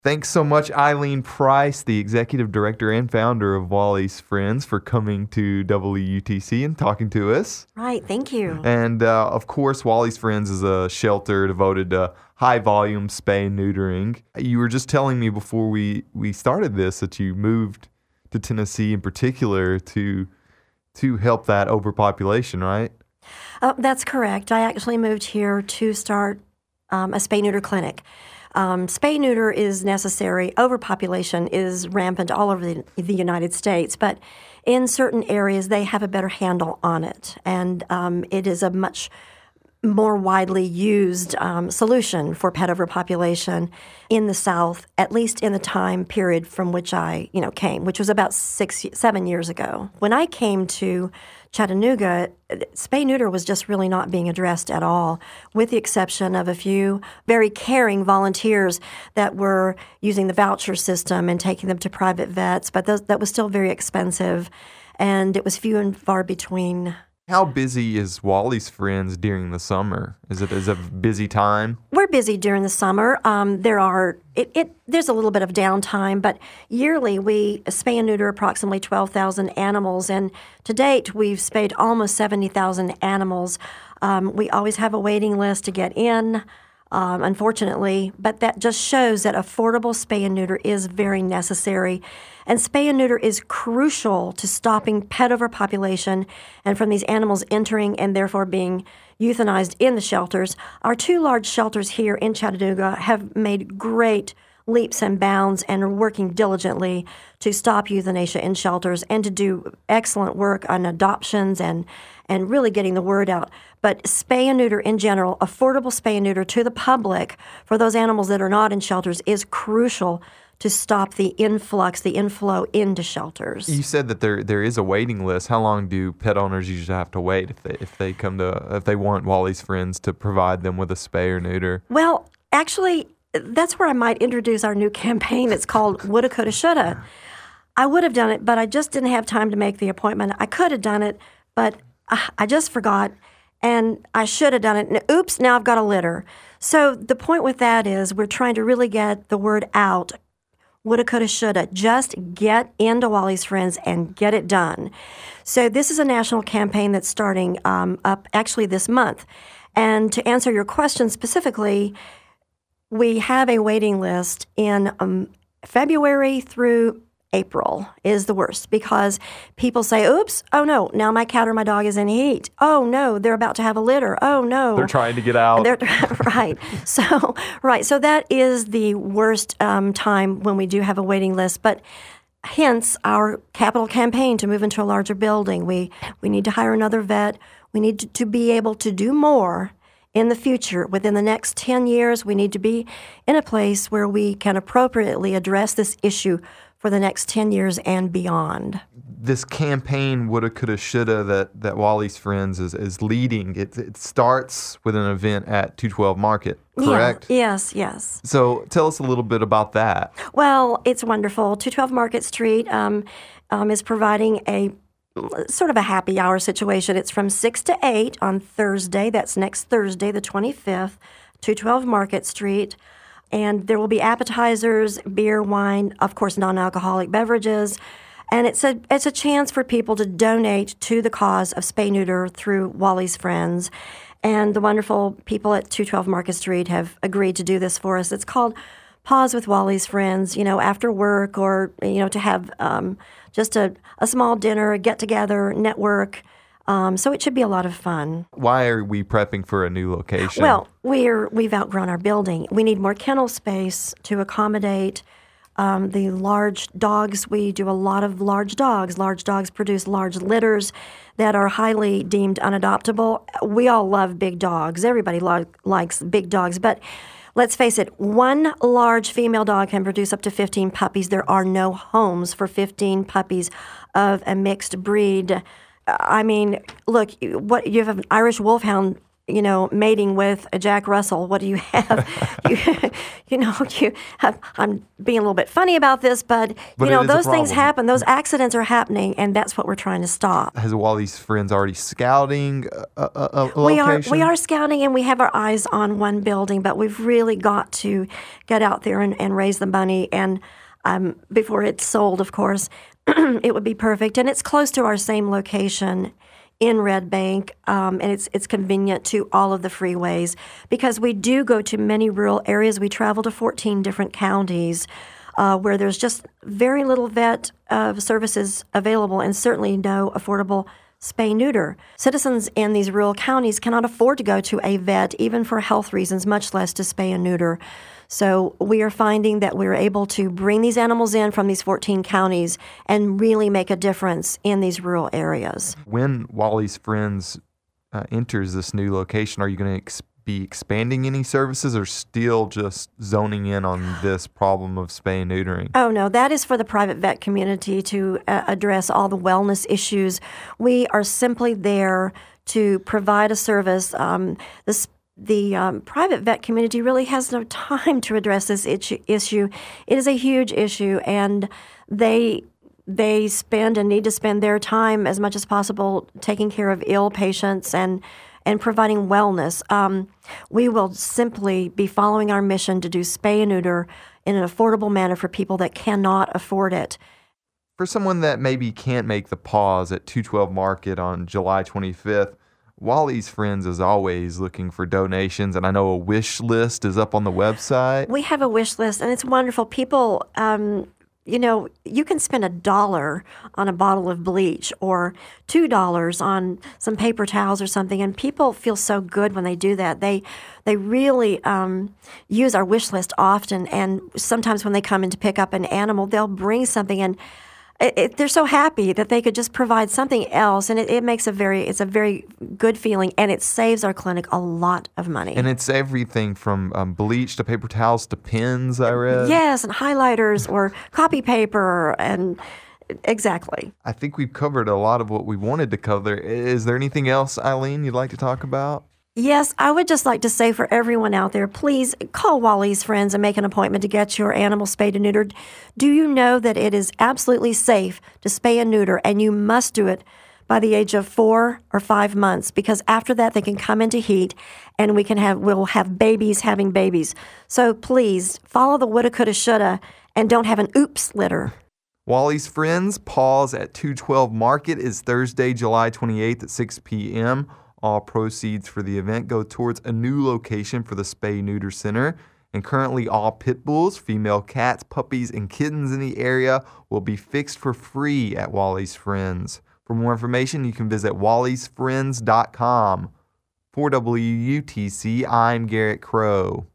Thanks so much, Eileen Price, the executive director and founder of Wally's Friends, for coming to WUTC and talking to us. Right, thank you. And, of course, Wally's Friends is a shelter devoted to high-volume spay and neutering. You were just telling me before we started this that you moved to Tennessee in particular to help that overpopulation, right? That's correct. I actually moved here to start a spay-neuter clinic. Spay-neuter is necessary. Overpopulation is rampant all over the United States, but in certain areas they have a better handle on it, and it is a much more widely used solution for pet overpopulation in the South, at least in the time period from which I came, which was about 7 years ago. When I came to Chattanooga, spay-neuter was just really not being addressed at all, with the exception of a few very caring volunteers that were using the voucher system and taking them to private vets, but that was still very expensive, and it was few and far between. How busy is Wally's Friends during the summer? Is it a busy time? We're busy during the summer. There's a little bit of downtime, but yearly we spay and neuter approximately 12,000 animals, and to date we've spayed almost 70,000 animals. We always have a waiting list to get in, unfortunately, but that just shows that affordable spay and neuter is very necessary. And spay and neuter is crucial to stopping pet overpopulation and from these animals entering and therefore being euthanized in the shelters. Our 2 large shelters here in Chattanooga have made great leaps and bounds and are working diligently to stop euthanasia in shelters and to do excellent work on adoptions and really getting the word out. But spay and neuter in general, affordable spay and neuter to the public for those animals that are not in shelters is crucial to stop the inflow into shelters. You said that there is a waiting list. How long do pet owners usually have to wait if they want Wally's Friends to provide them with a spay or neuter? Well, actually, that's where I might introduce our new campaign. It's called Woulda, Coulda, Shoulda. I would have done it, but I just didn't have time to make the appointment. I could have done it, but I just forgot, and I should have done it. And oops, now I've got a litter. So the point with that is we're trying to really get the word out. Woulda, coulda, shoulda. Just get into Wally's Friends and get it done. So this is a national campaign that's starting up actually this month. And to answer your question specifically, we have a waiting list in February through April is the worst because people say, oops, oh no, now my cat or my dog is in heat. Oh no, they're about to have a litter. Oh no. They're trying to get out. Right. So that is the worst time when we do have a waiting list. But hence our capital campaign to move into a larger building. We need to hire another vet. We need to be able to do more in the future. Within the next 10 years, we need to be in a place where we can appropriately address this issue for the next 10 years and beyond. This campaign, Woulda, Coulda, Shoulda, that Wally's Friends is leading, it starts with an event at 212 Market, correct? Yeah, yes. So tell us a little bit about that. Well, it's wonderful. 212 Market Street is providing a sort of a happy hour situation. It's from 6 to 8 on Thursday. That's next Thursday, the 25th, 212 Market Street. And there will be appetizers, beer, wine, of course, non-alcoholic beverages. And it's a chance for people to donate to the cause of spay-neuter through Wally's Friends. And the wonderful people at 212 Market Street have agreed to do this for us. It's called Pause with Wally's Friends, after work or, to have just a small dinner, a get-together, network. So it should be a lot of fun. Why are we prepping for a new location? Well, we've outgrown our building. We need more kennel space to accommodate the large dogs. We do a lot of large dogs. Large dogs produce large litters that are highly deemed unadoptable. We all love big dogs. Everybody likes big dogs, but let's face it, one large female dog can produce up to 15 puppies. There are no homes for 15 puppies of a mixed breed. I mean, look, you have an Irish Wolfhound, mating with a Jack Russell. What do you have? I'm being a little bit funny about this, but those things happen. Those accidents are happening, and that's what we're trying to stop. Has Wally's Friends already scouting a location? We are scouting, and we have our eyes on one building, but we've really got to get out there and raise the money, and before it's sold, of course, it would be perfect. And it's close to our same location in Red Bank, and it's convenient to all of the freeways because we do go to many rural areas. We travel to 14 different counties where there's just very little vet services available and certainly no affordable spay-neuter. Citizens in these rural counties cannot afford to go to a vet even for health reasons, much less to spay and neuter. So we are finding that we're able to bring these animals in from these 14 counties and really make a difference in these rural areas. When Wally's Friends enters this new location, are you going to be expanding any services or still just zoning in on this problem of spay and neutering? Oh, no, that is for the private vet community to address all the wellness issues. We are simply there to provide a service. The private vet community really has no time to address this issue. It is a huge issue, and they spend and need to spend their time as much as possible taking care of ill patients and providing wellness. We will simply be following our mission to do spay and neuter in an affordable manner for people that cannot afford it. For someone that maybe can't make the pause at 212 Market on July 25th, Wally's Friends is always looking for donations, and I know a wish list is up on the website. We have a wish list, and it's wonderful. People, you can spend $1 on a bottle of bleach or $2 on some paper towels or something, and people feel so good when they do that. They really use our wish list often, and sometimes when they come in to pick up an animal, they'll bring something, and they're so happy that they could just provide something else, and it makes it's a very good feeling, and it saves our clinic a lot of money. And it's everything from bleach to paper towels to pens, I read. Yes, and highlighters or copy paper, and exactly. I think we've covered a lot of what we wanted to cover. Is there anything else, Eileen, you'd like to talk about? Yes, I would just like to say for everyone out there, please call Wally's Friends and make an appointment to get your animal spayed and neutered. Do you know that it is absolutely safe to spay and neuter, and you must do it by the age of 4 or 5 months, because after that they can come into heat and we'll have babies having babies. So please follow the woulda, coulda, shoulda, and don't have an oops litter. Wally's Friends pause at 212 Market is Thursday, July 28th at 6 p.m. All proceeds for the event go towards a new location for the Spay-Neuter Center. And currently all pit bulls, female cats, puppies, and kittens in the area will be fixed for free at Wally's Friends. For more information, you can visit wallysfriends.com. For WUTC, I'm Garrett Crow.